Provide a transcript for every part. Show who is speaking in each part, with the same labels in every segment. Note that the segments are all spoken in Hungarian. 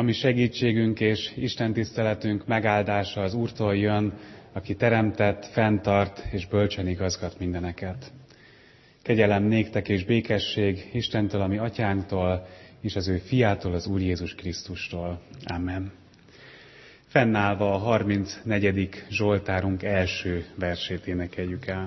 Speaker 1: A mi segítségünk és istentiszteletünk megáldása az Úrtól jön, aki teremtett, fenntart és bölcsen igazgat mindeneket. Kegyelem néktek és békesség Istentől, a mi atyánktól, és az ő fiától, az Úr Jézus Krisztustól. Amen. Fennállva a 34. Zsoltárunk első versét énekeljük el.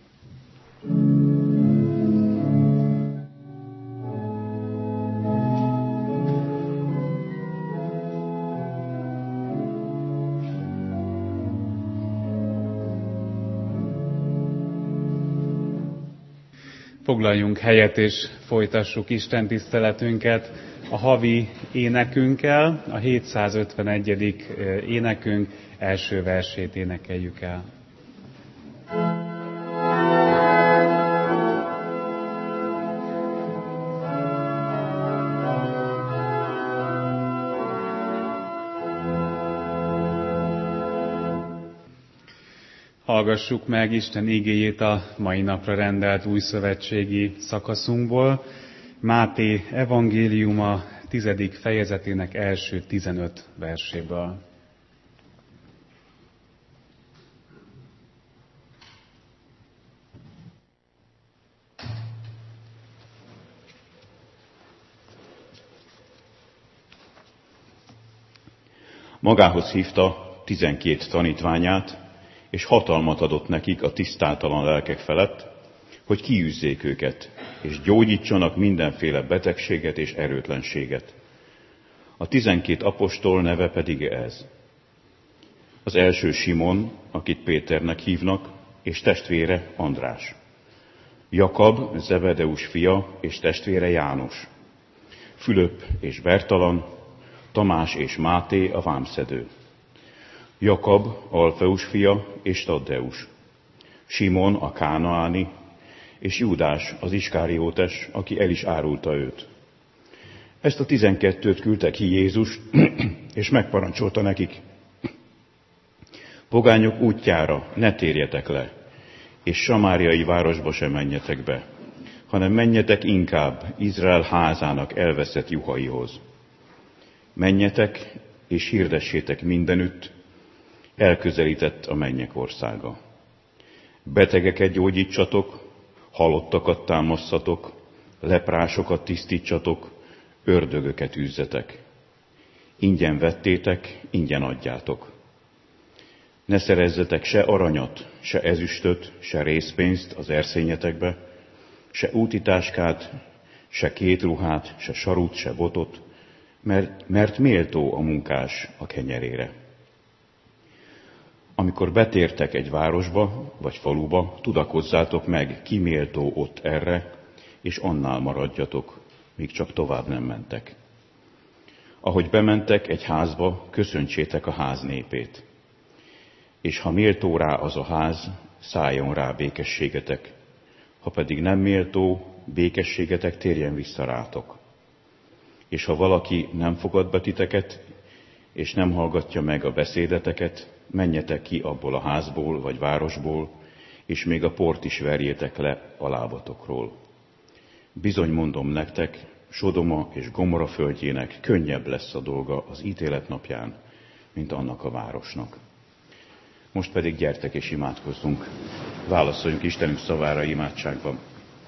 Speaker 1: Foglaljunk helyet és folytassuk Isten tiszteletünket a havi énekünkkel, a 751. énekünk első versét énekeljük el. Hallgassuk meg Isten igéjét a mai napra rendelt újszövetségi szakaszunkból. Máté evangéliuma 10. fejezetének első 15 verséből.
Speaker 2: Magához hívta 12 tanítványát, és hatalmat adott nekik a tisztátalan lelkek felett, hogy kiűzzék őket, és gyógyítsanak mindenféle betegséget és erőtlenséget. A 12 apostol neve pedig ez. Az első Simon, akit Péternek hívnak, és testvére András. Jakab, Zebedeus fia, és testvére János. Fülöp és Bertalan, Tamás és Máté a vámszedő. Jakab, Alfeus fia, és Taddeus. Simon a kánaáni, és Júdás az Iskáriótes, aki el is árulta őt. Ezt a 12-t küldte ki Jézus, és megparancsolta nekik: pogányok útjára ne térjetek le, és samáriai városba sem menjetek be, hanem menjetek inkább Izrael házának elveszett juhaihoz. Menjetek, és hirdessétek mindenütt, elközelített a mennyek országa. Betegeket gyógyítsatok, halottakat támasszatok, leprásokat tisztítsatok, ördögöket űzzetek. Ingyen vettétek, ingyen adjátok. Ne szerezzetek se aranyat, se ezüstöt, se rézpénzt az erszényetekbe, se útitáskát, se két ruhát, se sarut, se botot, mert méltó a munkás a kenyerére. Amikor betértek egy városba vagy faluba, tudakozzátok meg, ki méltó ott erre, és annál maradjatok, míg csak tovább nem mentek. Ahogy bementek egy házba, köszöntsétek a ház népét. És ha méltó rá az a ház, szálljon rá békességetek. Ha pedig nem méltó, békességetek térjen vissza rátok. És ha valaki nem fogad be titeket, és nem hallgatja meg a beszédeteket, menjetek ki abból a házból vagy városból, és még a port is verjétek le a lábatokról. Bizony mondom nektek, Sodoma és Gomorra földjének könnyebb lesz a dolga az ítélet napján, mint annak a városnak. Most pedig gyertek és imádkozzunk. Válaszoljunk Istenünk szavára imádságban.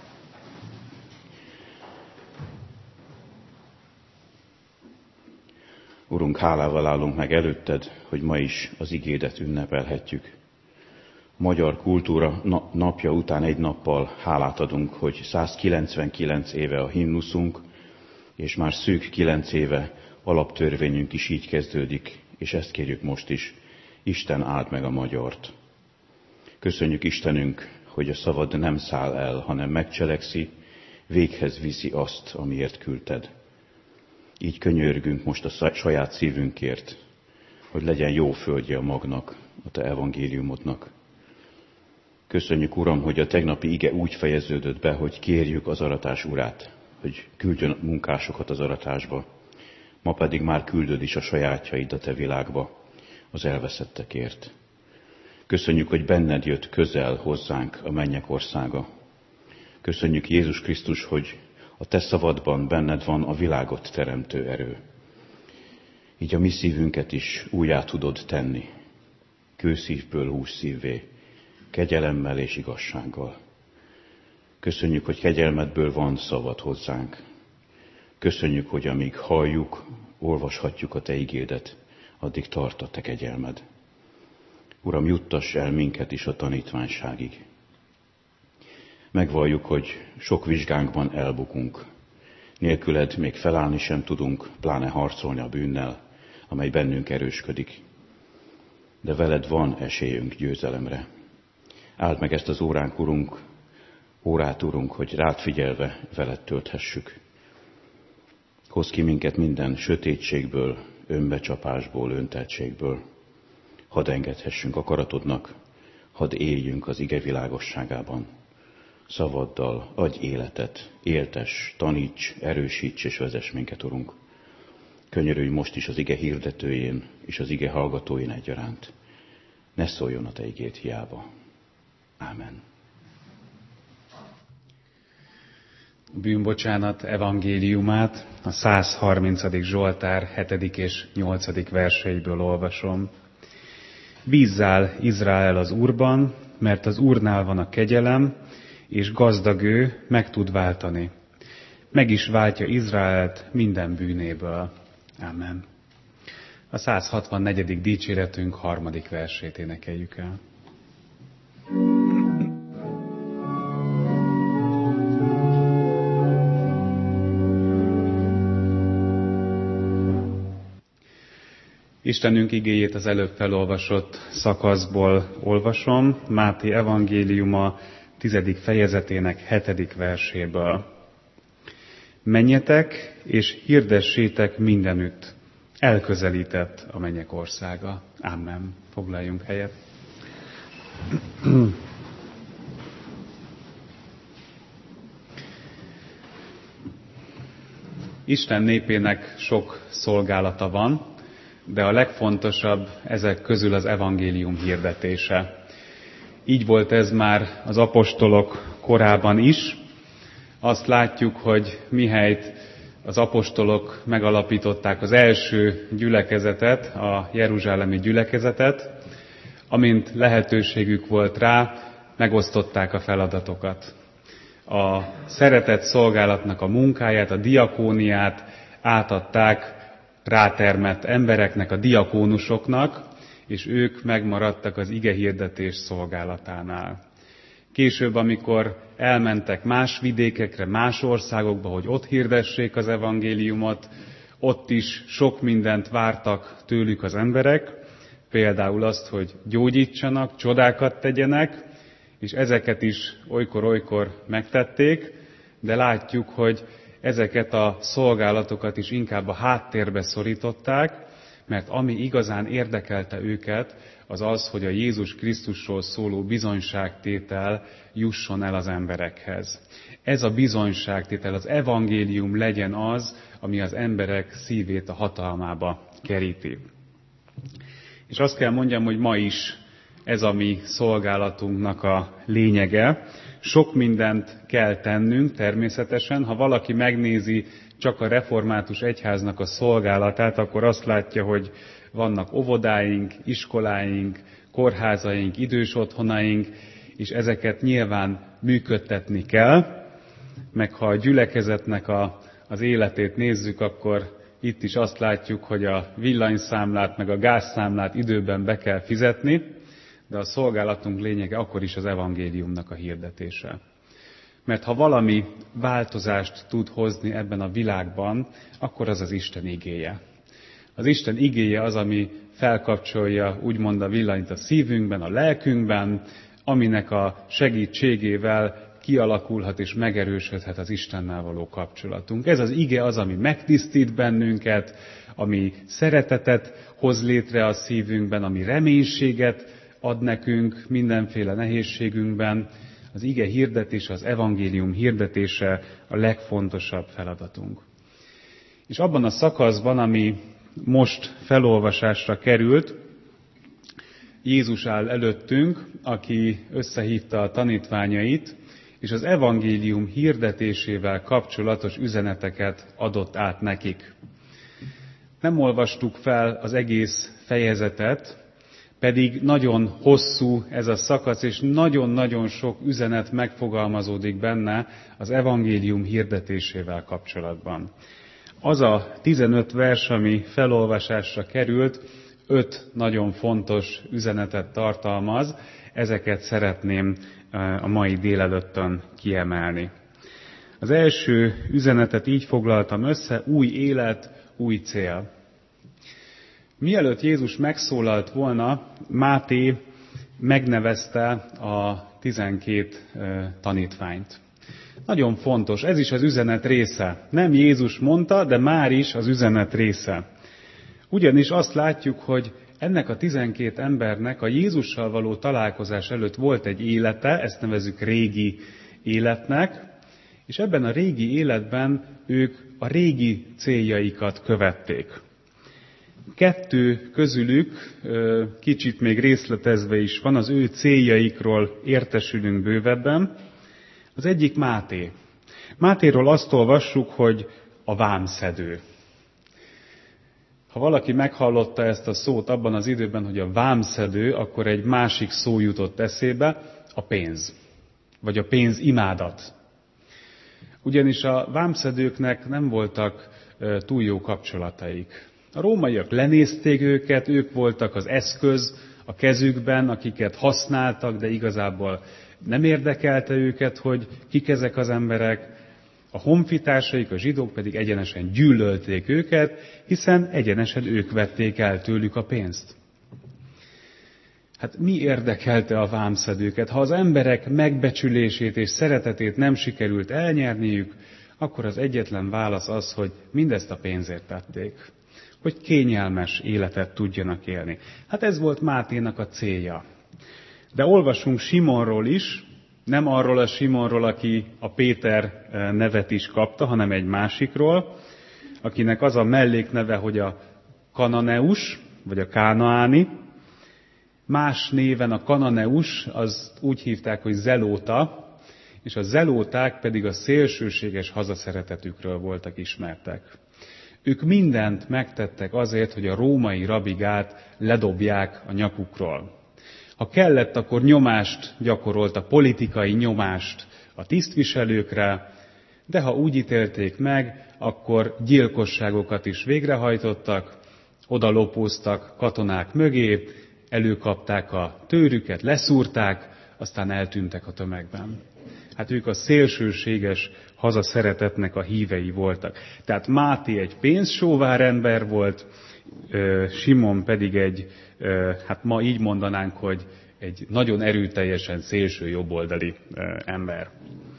Speaker 2: Urunk, hálával állunk meg előtted, hogy ma is az igédet ünnepelhetjük. Magyar kultúra napja után egy nappal hálát adunk, hogy 199 éve a himnuszunk, és már szűk 9 éve alaptörvényünk is így kezdődik, és ezt kérjük most is. Isten áld meg a magyart. Köszönjük Istenünk, hogy a szavad nem száll el, hanem megcselekszi, véghez viszi azt, amiért küldted. Így könyörgünk most a saját szívünkért, hogy legyen jó földje a magnak, a te evangéliumodnak. Köszönjük, Uram, hogy a tegnapi ige úgy fejeződött be, hogy kérjük az aratás urát, hogy küldjön munkásokat az aratásba. Ma pedig már küldöd is a sajátjaid a te világba, az elveszettekért. Köszönjük, hogy benned jött közel hozzánk a mennyek országa. Köszönjük, Jézus Krisztus, hogy a te szavadban benned van a világot teremtő erő. így a mi szívünket is újjá tudod tenni, kőszívből hússzívvé, kegyelemmel és igazsággal. Köszönjük, hogy kegyelmedből van szavad hozzánk. Köszönjük, hogy amíg halljuk, olvashatjuk a te igédet, addig tart a te kegyelmed. Uram, juttass el minket is a tanítványságig. Megvalljuk, hogy sok vizsgánkban elbukunk. Nélküled még felállni sem tudunk, pláne harcolni a bűnnel, amely bennünk erősködik. De veled van esélyünk győzelemre. Áld meg ezt az órát, Urunk, hogy rád figyelve veled tölthessük. Hozz ki minket minden sötétségből, önbecsapásból, önteltségből. Hadd engedhessünk akaratodnak, hadd éljünk az ige világosságában. Szavaddal adj életet, éltes, taníts, erősíts és vezess minket, Urunk. Könyörülj most is az ige hirdetőjén és az ige hallgatóin egyaránt. Ne szóljon a te igét hiába. Ámen.
Speaker 1: A bűnbocsánat evangéliumát a 130. Zsoltár 7. és 8. verseiből olvasom. Bízzál, Izrael, az Úrban, mert az Úrnál van a kegyelem, és gazdag ő meg tud váltani. Meg is váltja Izraelt minden bűnéből. Amen. A 164. dicséretünk 3. versét énekeljük el. Istenünk igéjét az előbb felolvasott szakaszból olvasom, Máté evangéliuma 10. fejezetének 7. verséből. Menjetek és hirdessétek mindenütt, elközelített a mennyek országa. Amen. Foglaljunk helyet. Isten népének sok szolgálata van, de a legfontosabb ezek közül az evangélium hirdetése. Így volt ez már az apostolok korában is. Azt látjuk, hogy mihelyt az apostolok megalapították az első gyülekezetet, a jeruzsálemi gyülekezetet, amint lehetőségük volt rá, megosztották a feladatokat. A szeretett szolgálatnak a munkáját, a diakóniát átadták rátermett embereknek, a diakónusoknak, és ők megmaradtak az igehirdetés szolgálatánál. Később, amikor elmentek más vidékekre, más országokba, hogy ott hirdessék az evangéliumot, ott is sok mindent vártak tőlük az emberek, például azt, hogy gyógyítsanak, csodákat tegyenek, és ezeket is olykor-olykor megtették, de látjuk, hogy ezeket a szolgálatokat is inkább a háttérbe szorították, mert ami igazán érdekelte őket, az az, hogy a Jézus Krisztusról szóló bizonyságtétel jusson el az emberekhez. Ez a bizonyságtétel, az evangélium legyen az, ami az emberek szívét a hatalmába keríti. És azt kell mondjam, hogy ma is ez a mi szolgálatunknak a lényege. Sok mindent kell tennünk természetesen. Ha valaki megnézi csak a református egyháznak a szolgálatát, akkor azt látja, hogy vannak óvodáink, iskoláink, kórházaink, idős otthonaink, és ezeket nyilván működtetni kell. Meg ha a gyülekezetnek az életét nézzük, akkor itt is azt látjuk, hogy a villanyszámlát meg a gázszámlát időben be kell fizetni, de a szolgálatunk lényege akkor is az evangéliumnak a hirdetése. Mert ha valami változást tud hozni ebben a világban, akkor az az Isten igéje. Az Isten igéje az, ami felkapcsolja úgymond a villanyt a szívünkben, a lelkünkben, aminek a segítségével kialakulhat és megerősödhet az Istennel való kapcsolatunk. Ez az ige az, ami megtisztít bennünket, ami szeretetet hoz létre a szívünkben, ami reménységet ad nekünk mindenféle nehézségünkben. Az ige hirdetése, az evangélium hirdetése a legfontosabb feladatunk. És abban a szakaszban, ami most felolvasásra került, Jézus áll előttünk, aki összehívta a tanítványait, és az evangélium hirdetésével kapcsolatos üzeneteket adott át nekik. Nem olvastuk fel az egész fejezetet, pedig nagyon hosszú ez a szakasz, és nagyon-nagyon sok üzenet megfogalmazódik benne az evangélium hirdetésével kapcsolatban. Az a 15 vers, ami felolvasásra került, 5 nagyon fontos üzenetet tartalmaz, ezeket szeretném a mai délelőttön kiemelni. Az első üzenetet így foglaltam össze: új élet, új cél. Mielőtt Jézus megszólalt volna, Máté megnevezte a 12 tanítványt. Nagyon fontos, ez is az üzenet része. Nem Jézus mondta, de már is az üzenet része. Ugyanis azt látjuk, hogy ennek a 12 embernek a Jézussal való találkozás előtt volt egy élete, ezt nevezzük régi életnek, és ebben a régi életben ők a régi céljaikat követték. 2 közülük kicsit még részletezve is van, az ő céljaikról értesülünk bővebben. Az egyik Máté. Mátéról azt olvassuk, hogy a vámszedő. Ha valaki meghallotta ezt a szót abban az időben, hogy a vámszedő, akkor egy másik szó jutott eszébe, a pénz, vagy a pénzimádat. Ugyanis a vámszedőknek nem voltak túl jó kapcsolataik. A rómaiak lenézték őket, ők voltak az eszköz a kezükben, akiket használtak, de igazából nem érdekelte őket, hogy kik ezek az emberek. A honfitársaik, a zsidók pedig egyenesen gyűlölték őket, hiszen egyenesen ők vették el tőlük a pénzt. Hát mi érdekelte a vámszedőket? Ha az emberek megbecsülését és szeretetét nem sikerült elnyerniük, akkor az egyetlen válasz az, hogy mindezt a pénzért tették. Hogy kényelmes életet tudjanak élni. Hát ez volt Máténak a célja. De olvasunk Simonról is, nem arról a Simonról, aki a Péter nevet is kapta, hanem egy másikról, akinek az a mellékneve, hogy a Kananeus, vagy a Kánaáni. Más néven a Kananeus, az úgy hívták, hogy zelóta, és a zelóták pedig a szélsőséges hazaszeretetükről voltak ismertek. Ők mindent megtettek azért, hogy a római rabigát ledobják a nyakukról. Ha kellett, akkor nyomást gyakoroltak, politikai nyomást a tisztviselőkre, de ha úgy ítélték meg, akkor gyilkosságokat is végrehajtottak, odalopóztak katonák mögé, előkapták a tőrüket, leszúrták, aztán eltűntek a tömegben. Hát ők a szélsőséges hazaszeretetnek a hívei voltak. Tehát Máté egy pénzsóvár ember volt, Simon pedig hát ma így mondanánk, hogy egy nagyon erőteljesen szélső jobboldali ember.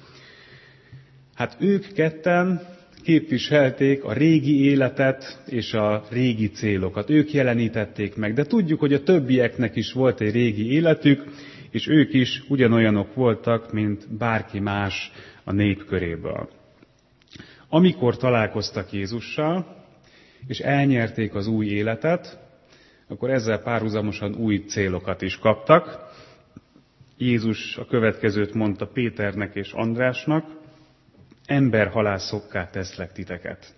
Speaker 1: Hát ők ketten képviselték a régi életet és a régi célokat. Ők jelenítették meg, de tudjuk, hogy a többieknek is volt egy régi életük, és ők is ugyanolyanok voltak, mint bárki más a nép köréből. Amikor találkoztak Jézussal, és elnyerték az új életet, akkor ezzel párhuzamosan új célokat is kaptak. Jézus a következőt mondta Péternek és Andrásnak: emberhalászokká teszlek titeket.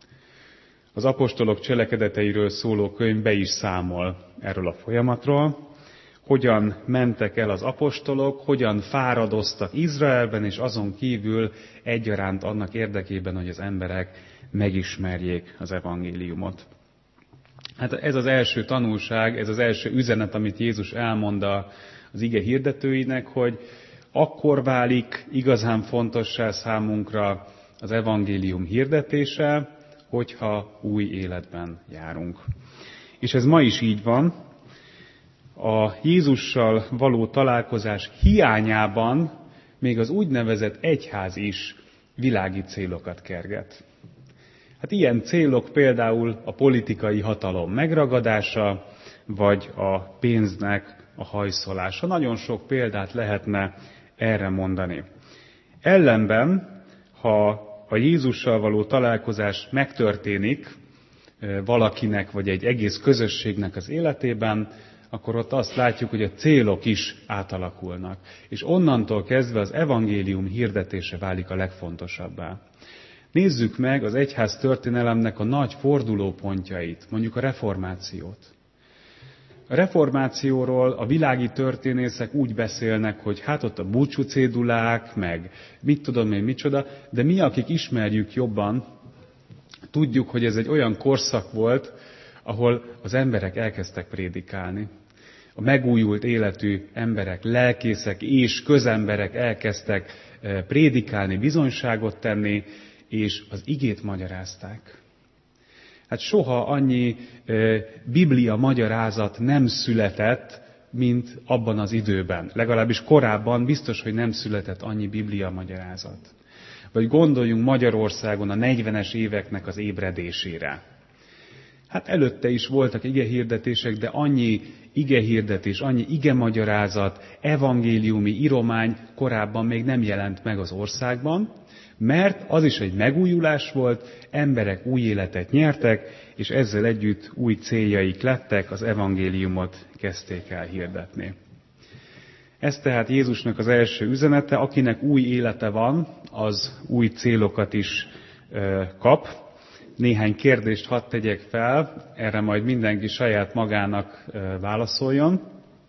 Speaker 1: Az apostolok cselekedeteiről szóló könyv be is számol erről a folyamatról, hogyan mentek el az apostolok, hogyan fáradoztak Izraelben, és azon kívül egyaránt annak érdekében, hogy az emberek megismerjék az evangéliumot. Hát ez az első tanulság, ez az első üzenet, amit Jézus elmond az ige hirdetőinek, hogy akkor válik igazán fontossá számunkra az evangélium hirdetése, hogyha új életben járunk. És ez ma is így van. A Jézussal való találkozás hiányában még az úgynevezett egyház is világi célokat kerget. Hát ilyen célok például a politikai hatalom megragadása, vagy a pénznek a hajszolása. Nagyon sok példát lehetne erre mondani. Ellenben, ha a Jézussal való találkozás megtörténik valakinek, vagy egy egész közösségnek az életében, akkor ott azt látjuk, hogy a célok is átalakulnak. És onnantól kezdve az evangélium hirdetése válik a legfontosabbá. Nézzük meg az egyház történelemnek a nagy fordulópontjait, mondjuk a reformációt. A reformációról a világi történészek úgy beszélnek, hogy hát ott a búcsúcédulák, meg mit tudom én micsoda, de mi, akik ismerjük jobban, tudjuk, hogy ez egy olyan korszak volt, ahol az emberek elkezdtek prédikálni. A megújult életű emberek, lelkészek és közemberek elkezdtek prédikálni, bizonyságot tenni, és az igét magyarázták. Hát soha annyi Biblia magyarázat nem született, mint abban az időben. Legalábbis korábban biztos, hogy nem született annyi Biblia magyarázat. Vagy gondoljunk Magyarországon a 40-es éveknek az ébredésére. Hát előtte is voltak igehirdetések, de annyi igehirdetés, annyi igemagyarázat, evangéliumi iromány korábban még nem jelent meg az országban, mert az is egy megújulás volt, emberek új életet nyertek, és ezzel együtt új céljaik lettek, az evangéliumot kezdték el hirdetni. Ez tehát Jézusnak az első üzenete, akinek új élete van, az új célokat is kap. Néhány kérdést hadd tegyek fel, erre majd mindenki saját magának válaszoljon.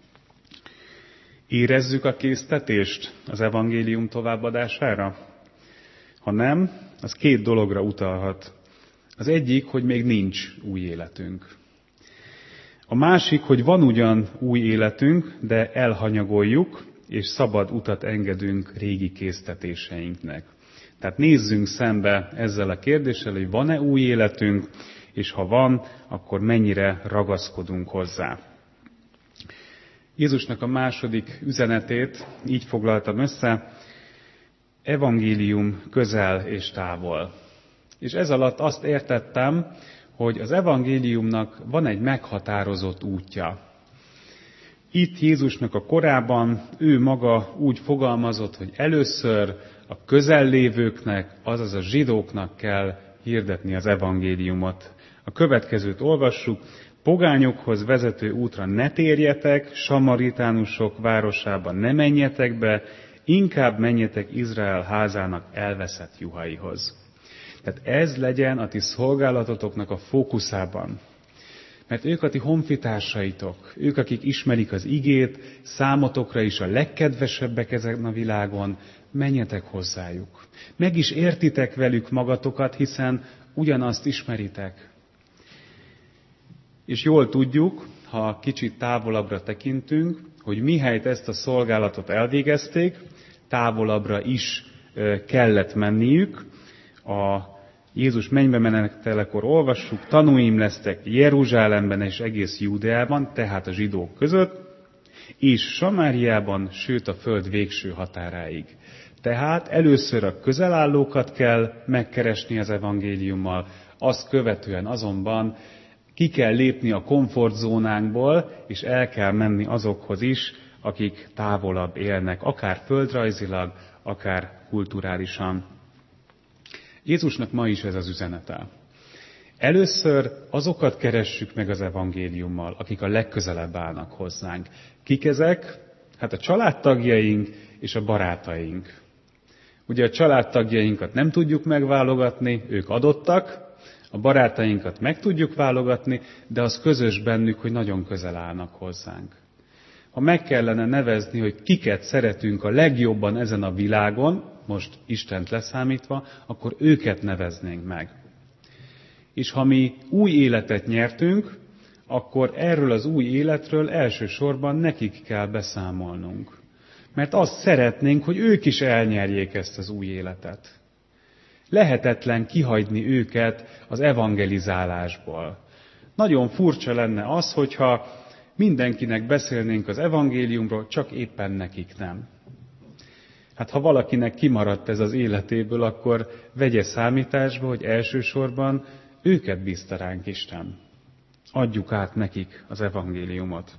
Speaker 1: Érezzük a késztetést az evangélium továbbadására? Ha nem, az két dologra utalhat. Az egyik, hogy még nincs új életünk. A másik, hogy van ugyan új életünk, de elhanyagoljuk, és szabad utat engedünk régi késztetéseinknek. Tehát nézzünk szembe ezzel a kérdéssel, hogy van-e új életünk, és ha van, akkor mennyire ragaszkodunk hozzá. Jézusnak a második üzenetét így foglaltam össze, evangélium közel és távol. És ez alatt azt értettem, hogy az evangéliumnak van egy meghatározott útja. Itt Jézusnak a korában ő maga úgy fogalmazott, hogy először a közellévőknek, azaz a zsidóknak kell hirdetni az evangéliumot. A következőt olvassuk, pogányokhoz vezető útra ne térjetek, samaritánusok városában ne menjetek be, inkább menjetek Izrael házának elveszett juhaihoz. Tehát ez legyen a ti szolgálatotoknak a fókuszában. Mert ők a ti honfitársaitok, ők, akik ismerik az igét, számotokra is a legkedvesebbek ezen a világon, menjetek hozzájuk. Meg is értitek velük magatokat, hiszen ugyanazt ismeritek. És jól tudjuk, ha kicsit távolabbra tekintünk, hogy mihelyt ezt a szolgálatot elvégezték, távolabbra is kellett menniük. A Jézus mennybe menetelekor olvassuk, tanúim lesztek Jeruzsálemben és egész Júdeában, tehát a zsidók között, és Samáriában, sőt a föld végső határáig. Tehát először a közelállókat kell megkeresni az evangéliummal, azt követően azonban ki kell lépni a komfortzónánkból, és el kell menni azokhoz is, akik távolabb élnek, akár földrajzilag, akár kulturálisan. Jézusnak ma is ez az üzenete. Először azokat keressük meg az evangéliummal, akik a legközelebb állnak hozzánk. Kik ezek? Hát a családtagjaink és a barátaink. Ugye a családtagjainkat nem tudjuk megválogatni, ők adottak, a barátainkat meg tudjuk válogatni, de az közös bennük, hogy nagyon közel állnak hozzánk. Ha meg kellene nevezni, hogy kiket szeretünk a legjobban ezen a világon, most Istent leszámítva, akkor őket neveznénk meg. És ha mi új életet nyertünk, akkor erről az új életről elsősorban nekik kell beszámolnunk. Mert azt szeretnénk, hogy ők is elnyerjék ezt az új életet. Lehetetlen kihagyni őket az evangelizálásból. Nagyon furcsa lenne az, hogyha mindenkinek beszélnénk az evangéliumról, csak éppen nekik nem. Hát ha valakinek kimaradt ez az életéből, akkor vegye számításba, hogy elsősorban őket bízta ránk Isten. Adjuk át nekik az evangéliumot.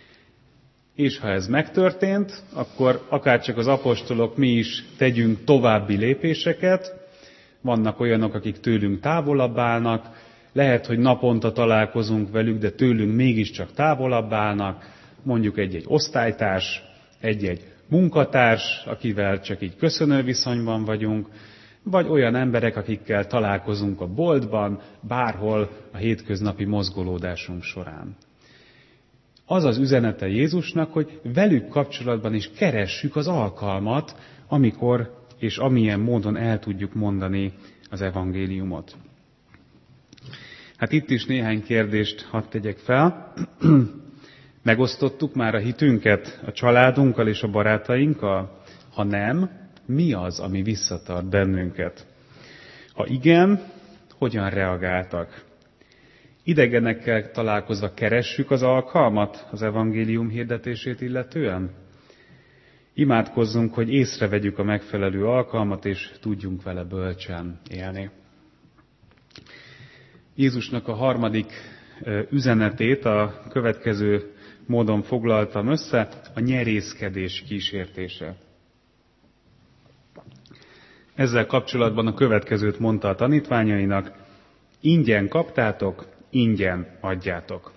Speaker 1: És ha ez megtörtént, akkor akárcsak az apostolok, mi is tegyünk további lépéseket. Vannak olyanok, akik tőlünk távolabb állnak, lehet, hogy naponta találkozunk velük, de tőlünk mégiscsak távolabb állnak, mondjuk egy-egy osztálytárs, egy-egy munkatárs, akivel csak így köszönő viszonyban vagyunk, vagy olyan emberek, akikkel találkozunk a boltban, bárhol a hétköznapi mozgolódásunk során. Az az üzenete Jézusnak, hogy velük kapcsolatban is keressük az alkalmat, amikor és amilyen módon el tudjuk mondani az evangéliumot. Hát itt is néhány kérdést hadd tegyek fel. Megosztottuk már a hitünket a családunkkal és a barátainkkal? Ha nem, mi az, ami visszatart bennünket? Ha igen, hogyan reagáltak? Idegenekkel találkozva keressük az alkalmat az evangélium hirdetését illetően? Imádkozzunk, hogy észrevegyük a megfelelő alkalmat, és tudjunk vele bölcsen élni. Jézusnak a harmadik üzenetét a következő módon foglaltam össze, a nyerészkedés kísértése. Ezzel kapcsolatban a következőt mondta a tanítványainak: ingyen kaptátok, ingyen adjátok.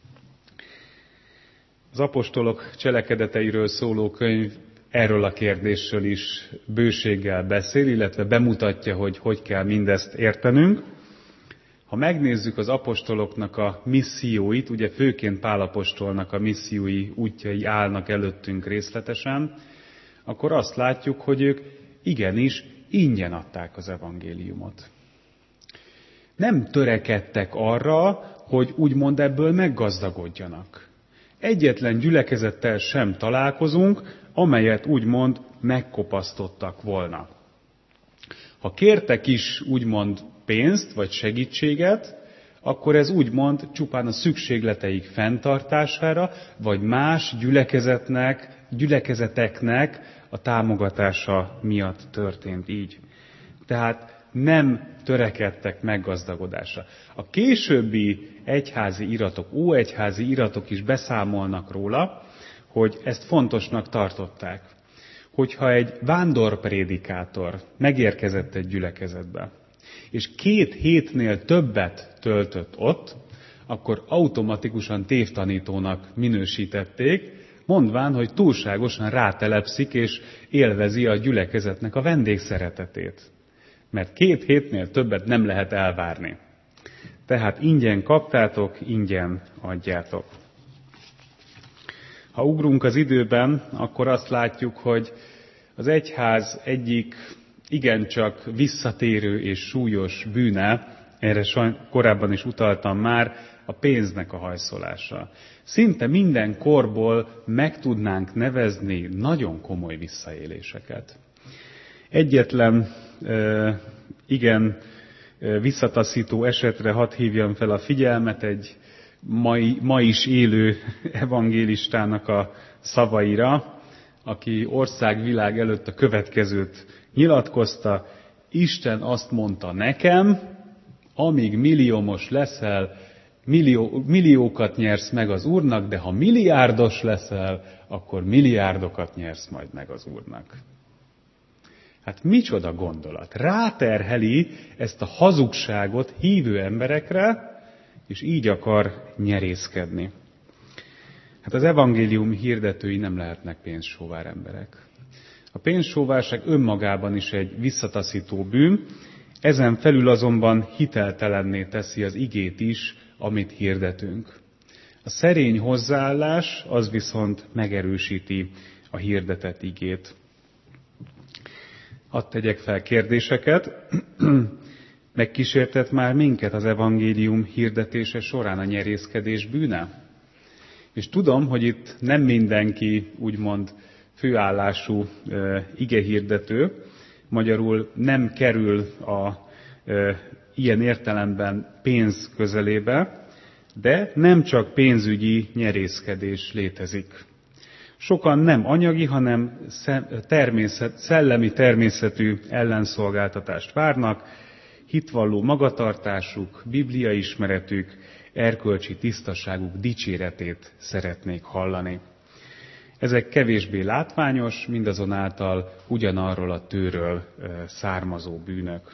Speaker 1: Az apostolok cselekedeteiről szóló könyv erről a kérdésről is bőséggel beszél, illetve bemutatja, hogy kell mindezt értenünk. Ha megnézzük az apostoloknak a misszióit, ugye főként Pál apostolnak a missziói útjai állnak előttünk részletesen, akkor azt látjuk, hogy ők igenis ingyen adták az evangéliumot. Nem törekedtek arra, hogy úgymond ebből meggazdagodjanak. Egyetlen gyülekezettel sem találkozunk, amelyet úgymond megkopasztottak volna. Ha kértek is úgymond pénzt vagy segítséget, akkor ez úgymond csupán a szükségleteik fenntartására, vagy más gyülekezeteknek a támogatása miatt történt így. Tehát nem törekedtek meggazdagodásra. A későbbi egyházi iratok, óegyházi iratok is beszámolnak róla, hogy ezt fontosnak tartották. Hogyha egy vándorprédikátor megérkezett egy gyülekezetbe, és 2 hétnél többet töltött ott, akkor automatikusan tévtanítónak minősítették, mondván, hogy túlságosan rátelepszik és élvezi a gyülekezetnek a vendégszeretetét. Mert 2 hétnél többet nem lehet elvárni. Tehát ingyen kaptátok, ingyen adjátok. Ha ugrunk az időben, akkor azt látjuk, hogy az egyház egyik igencsak visszatérő és súlyos bűne, erre korábban is utaltam már, a pénznek a hajszolása. Szinte minden korból meg tudnánk nevezni nagyon komoly visszaéléseket. Egyetlen igen visszataszító esetre hadd hívjam fel a figyelmet, egy ma is élő evangélistának a szavaira, aki országvilág előtt a következőt nyilatkozta: Isten azt mondta nekem, amíg milliómos leszel, milliókat nyersz meg az Úrnak, de ha milliárdos leszel, akkor milliárdokat nyersz majd meg az Úrnak. Hát micsoda gondolat! Ráterheli ezt a hazugságot hívő emberekre, és így akar nyerészkedni. Hát az evangélium hirdetői nem lehetnek pénzsóvár emberek. A pénzsóvárság önmagában is egy visszataszító bűn, ezen felül azonban hiteltelenné teszi az igét is, amit hirdetünk. A szerény hozzáállás az viszont megerősíti a hirdetett igét. Hadd tegyek fel kérdéseket. Megkísértett már minket az evangélium hirdetése során a nyerészkedés bűne? És tudom, hogy itt nem mindenki úgymond főállású igehirdető, magyarul nem kerül ilyen értelemben pénz közelébe, de nem csak pénzügyi nyerészkedés létezik. Sokan nem anyagi, hanem szellemi természetű ellenszolgáltatást várnak, hitvalló magatartásuk, bibliaismeretük, erkölcsi tisztaságuk dicséretét szeretnék hallani. Ezek kevésbé látványos, mindazonáltal ugyanarról a tőről származó bűnök.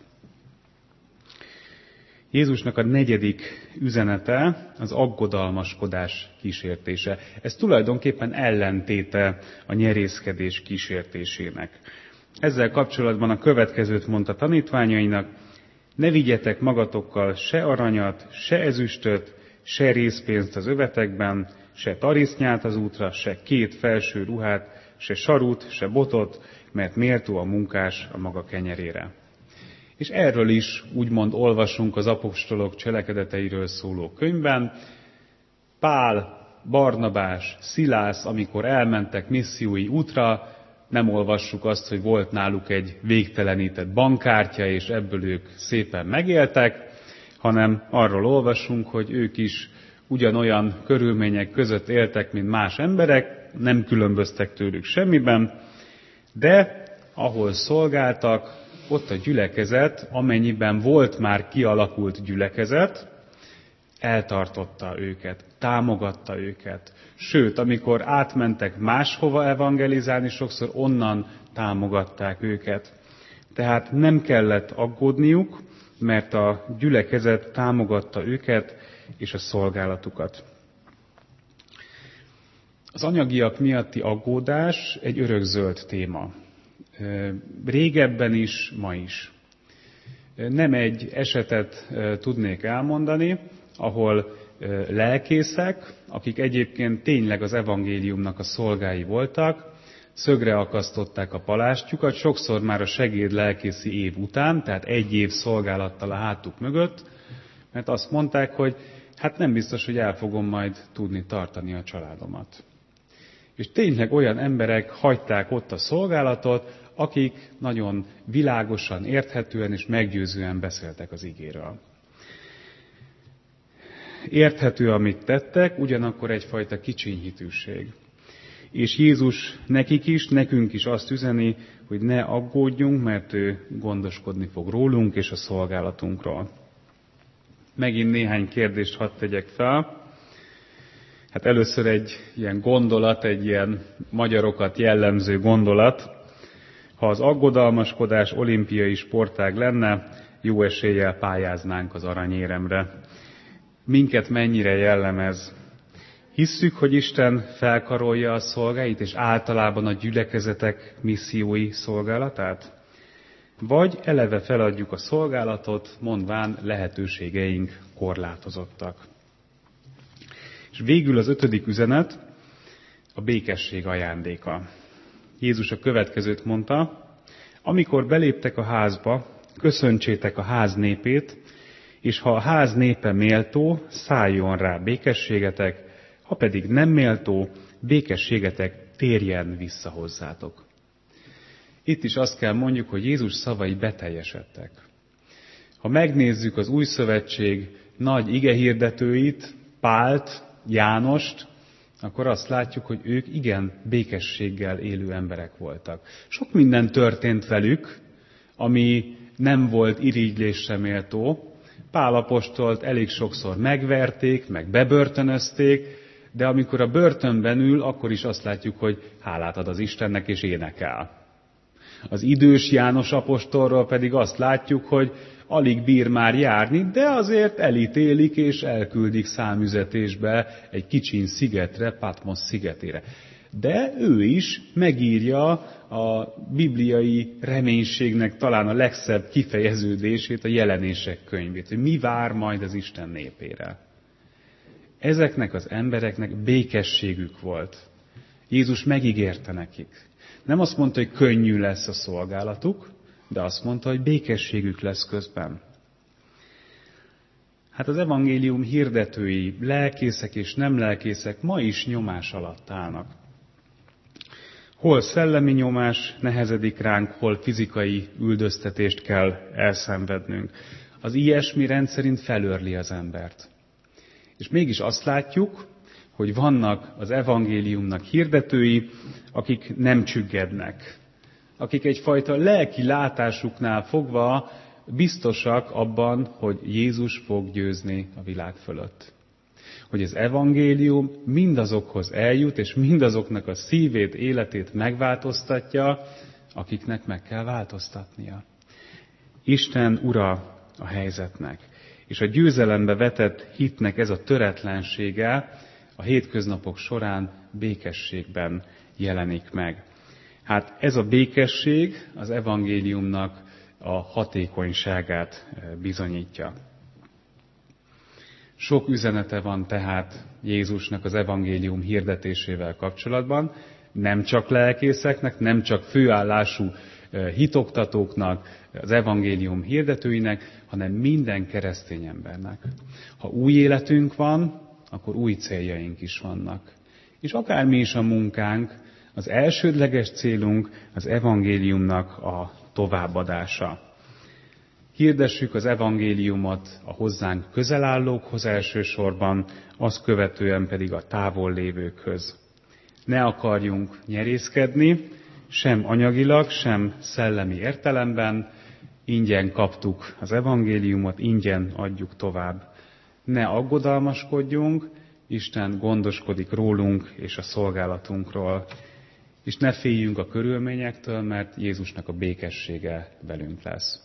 Speaker 1: Jézusnak a 4. üzenete az aggodalmaskodás kísértése. Ez tulajdonképpen ellentéte a nyerészkedés kísértésének. Ezzel kapcsolatban a következőt mondta tanítványainak: ne vigyetek magatokkal se aranyat, se ezüstöt, se rézpénzt az övetekben, se tarisznyát az útra, se 2 felső ruhát, se sarut, se botot, mert méltó a munkás a maga kenyerére. És erről is úgymond olvasunk az apostolok cselekedeteiről szóló könyvben. Pál, Barnabás, Szilász, amikor elmentek missziói útra, nem olvassuk azt, hogy volt náluk egy végtelenített bankkártya, és ebből ők szépen megéltek, hanem arról olvasunk, hogy ők is ugyanolyan körülmények között éltek, mint más emberek, nem különböztek tőlük semmiben, de ahol szolgáltak, ott a gyülekezet, amennyiben volt már kialakult gyülekezet, eltartotta őket, támogatta őket. Sőt, amikor átmentek máshova evangelizálni, sokszor onnan támogatták őket. Tehát nem kellett aggódniuk, mert a gyülekezet támogatta őket és a szolgálatukat. Az anyagiak miatti aggódás egy örökzöld téma. Régebben is, ma is. Nem egy esetet tudnék elmondani, ahol lelkészek, akik egyébként tényleg az evangéliumnak a szolgái voltak, szögre akasztották a palástjukat, sokszor már a segédlelkészi év után, tehát 1 év szolgálattal a hátuk mögött, mert azt mondták, hogy hát nem biztos, hogy el fogom majd tudni tartani a családomat. És tényleg olyan emberek hagyták ott a szolgálatot, akik nagyon világosan, érthetően és meggyőzően beszéltek az igéről. Érthető, amit tettek, ugyanakkor egyfajta kicsinyhitűség. És Jézus nekik is, nekünk is azt üzeni, hogy ne aggódjunk, mert ő gondoskodni fog rólunk és a szolgálatunkról. Megint néhány kérdést hadd tegyek fel. Hát először egy ilyen gondolat, egy ilyen magyarokat jellemző gondolat. Ha az aggodalmaskodás olimpiai sportág lenne, jó eséllyel pályáznánk az aranyéremre. Minket mennyire jellemez? Hisszük, hogy Isten felkarolja a szolgáit, és általában a gyülekezetek missziói szolgálatát? Vagy eleve feladjuk a szolgálatot, mondván lehetőségeink korlátozottak? És végül az 5. üzenet, a békesség ajándéka. Jézus a következőt mondta: amikor beléptek a házba, köszöntsétek a ház népét, és ha a ház népe méltó, szálljon rá békességetek, ha pedig nem méltó, békességetek térjen vissza hozzátok. Itt is azt kell mondjuk, hogy Jézus szavai beteljesedtek. Ha megnézzük az Új Szövetség nagy igehirdetőit, Pált, Jánost, akkor azt látjuk, hogy ők igen békességgel élő emberek voltak. Sok minden történt velük, ami nem volt irigylésre méltó. Pál apostolt elég sokszor megverték, meg bebörtönözték, de amikor a börtönben ül, akkor is azt látjuk, hogy hálát ad az Istennek és énekel. Az idős János apostolról pedig azt látjuk, hogy alig bír már járni, de azért elítélik és elküldik számüzetésbe egy kicsiny szigetre, Patmos szigetére. De ő is megírja a bibliai reménységnek talán a legszebb kifejeződését, a Jelenések könyvét, hogy mi vár majd az Isten népére. Ezeknek az embereknek békességük volt. Jézus megígérte nekik. Nem azt mondta, hogy könnyű lesz a szolgálatuk, de azt mondta, hogy békességük lesz közben. Hát az evangélium hirdetői, lelkészek és nem lelkészek ma is nyomás alatt állnak. Hol szellemi nyomás nehezedik ránk, hol fizikai üldöztetést kell elszenvednünk. Az ilyesmi rendszerint felőrli az embert. És mégis azt látjuk, hogy vannak az evangéliumnak hirdetői, akik nem csüggednek. Akik egyfajta lelki látásuknál fogva biztosak abban, hogy Jézus fog győzni a világ fölött. Hogy az evangélium mindazokhoz eljut, és mindazoknak a szívét, életét megváltoztatja, akiknek meg kell változtatnia. Isten ura a helyzetnek. És a győzelembe vetett hitnek ez a töretlensége a hétköznapok során békességben jelenik meg. Hát ez a békesség az evangéliumnak a hatékonyságát bizonyítja. Sok üzenete van tehát Jézusnak az evangélium hirdetésével kapcsolatban, nem csak lelkészeknek, nem csak főállású hitoktatóknak, az evangélium hirdetőinek, hanem minden keresztény embernek. Ha új életünk van, akkor új céljaink is vannak. És akármi is a munkánk, az elsődleges célunk az evangéliumnak a továbbadása. Hirdessük az evangéliumot a hozzánk közel állókhoz elsősorban, azt követően pedig a távol lévőkhöz. Ne akarjunk nyerészkedni, sem anyagilag, sem szellemi értelemben, ingyen kaptuk az evangéliumot, ingyen adjuk tovább. Ne aggodalmaskodjunk, Isten gondoskodik rólunk és a szolgálatunkról. És ne féljünk a körülményektől, mert Jézusnak a békessége velünk lesz.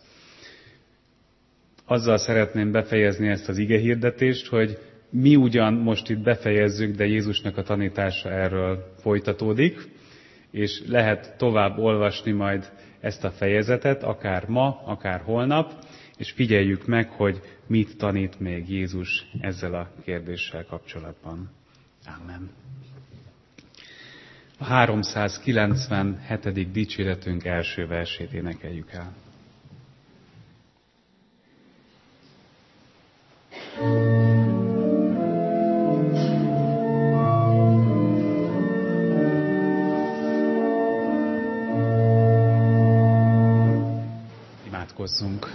Speaker 1: Azzal szeretném befejezni ezt az igehirdetést, hogy mi ugyan most itt befejezzük, de Jézusnak a tanítása erről folytatódik, és lehet tovább olvasni majd ezt a fejezetet, akár ma, akár holnap, és figyeljük meg, hogy mit tanít még Jézus ezzel a kérdéssel kapcsolatban. Amen. A 397. dicséretünk első versét énekeljük el. Imádkozzunk.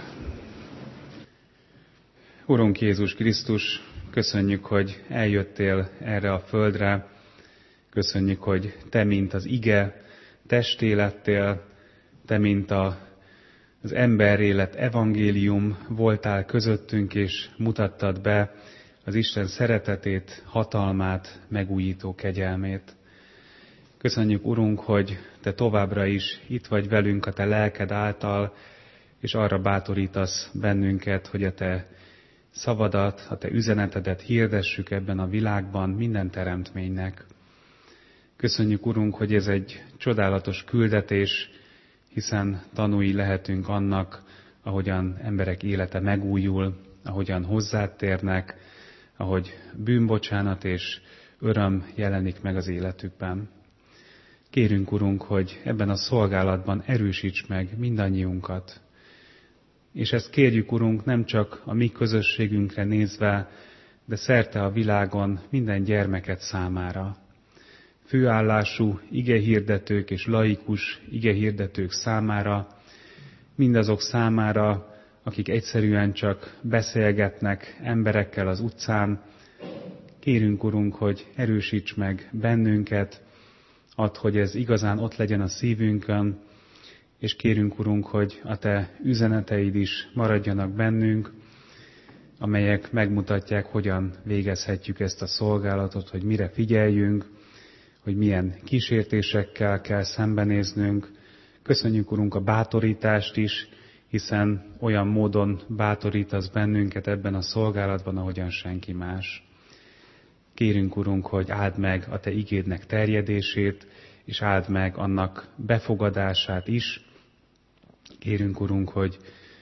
Speaker 1: Urunk Jézus Krisztus, köszönjük, hogy eljöttél erre a földre, köszönjük, hogy Te, mint az ige, testé lettél, Te, mint az emberélet evangélium voltál közöttünk, és mutattad be az Isten szeretetét, hatalmát, megújító kegyelmét. Köszönjük, Urunk, hogy Te továbbra is itt vagy velünk a Te lelked által, és arra bátorítasz bennünket, hogy a Te szavadat, a Te üzenetedet hirdessük ebben a világban minden teremtménynek. Köszönjük, Urunk, hogy ez egy csodálatos küldetés, hiszen tanúi lehetünk annak, ahogyan emberek élete megújul, ahogyan hozzád térnek, ahogy bűnbocsánat és öröm jelenik meg az életükben. Kérünk, Urunk, hogy ebben a szolgálatban erősíts meg mindannyiunkat. És ezt kérjük, Urunk, nem csak a mi közösségünkre nézve, de szerte a világon minden gyermeket számára. Főállású igehirdetők és laikus igehirdetők számára, mindazok számára, akik egyszerűen csak beszélgetnek emberekkel az utcán. Kérünk, Urunk, hogy erősíts meg bennünket, add, hogy ez igazán ott legyen a szívünkön, és kérünk, Urunk, hogy a Te üzeneteid is maradjanak bennünk, amelyek megmutatják, hogyan végezhetjük ezt a szolgálatot, hogy mire figyeljünk, hogy milyen kísértésekkel kell szembenéznünk. Köszönjük, Urunk, a bátorítást is, hiszen olyan módon bátorítasz bennünket ebben a szolgálatban, ahogyan senki más. Kérünk, Urunk, hogy áld meg a Te igédnek terjedését, és áld meg annak befogadását is. Kérünk, Urunk, hogy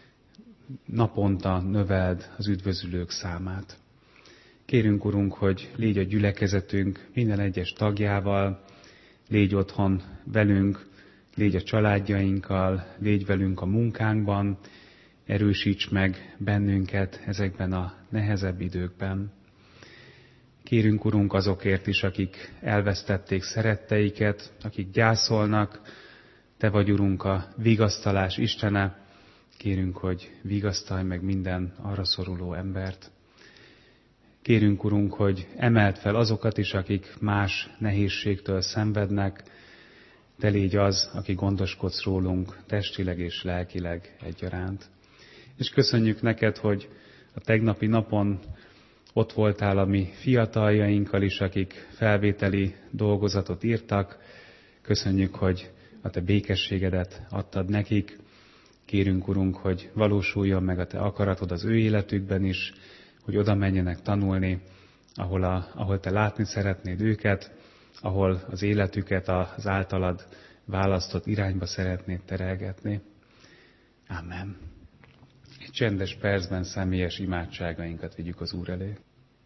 Speaker 1: naponta növeld az üdvözülők számát. Kérünk, Urunk, hogy légy a gyülekezetünk minden egyes tagjával, légy otthon velünk, légy a családjainkkal, légy velünk a munkánkban, erősíts meg bennünket ezekben a nehezebb időkben. Kérünk, Urunk, azokért is, akik elvesztették szeretteiket, akik gyászolnak. Te vagy, Urunk, a vigasztalás Istene. Kérünk, hogy vigasztalj meg minden arra szoruló embert. Kérünk, Urunk, hogy emeld fel azokat is, akik más nehézségtől szenvednek. Te légy az, aki gondoskodsz rólunk testileg és lelkileg egyaránt. És köszönjük neked, hogy a tegnapi napon ott voltál a mi fiataljainkkal is, akik felvételi dolgozatot írtak. Köszönjük, hogy a Te békességedet adtad nekik. Kérünk, Urunk, hogy valósuljon meg a Te akaratod az ő életükben is, hogy oda menjenek tanulni, ahol Te látni szeretnéd őket, ahol az életüket az általad választott irányba szeretnéd terelgetni. Amen. Egy csendes percben személyes imádságainkat vigyük az Úr elé.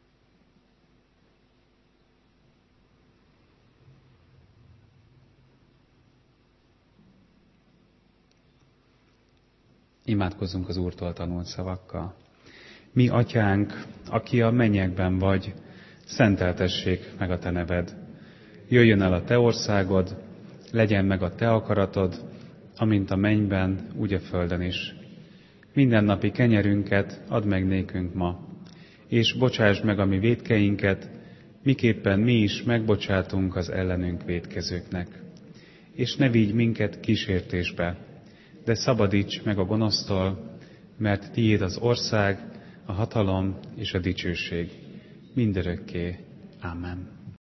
Speaker 1: Imádkozzunk az Úrtól tanult szavakkal. Mi, Atyánk, aki a mennyekben vagy, szenteltessék meg a Te neved. Jöjjön el a Te országod, legyen meg a Te akaratod, amint a mennyben, úgy a földön is. Mindennapi kenyerünket add meg nékünk ma, és bocsásd meg a mi vétkeinket, miképpen mi is megbocsátunk az ellenünk vétkezőknek. És ne vigy minket kísértésbe, de szabadíts meg a gonosztól, mert tiéd az ország, a hatalom és a dicsőség mindörökké. Amen.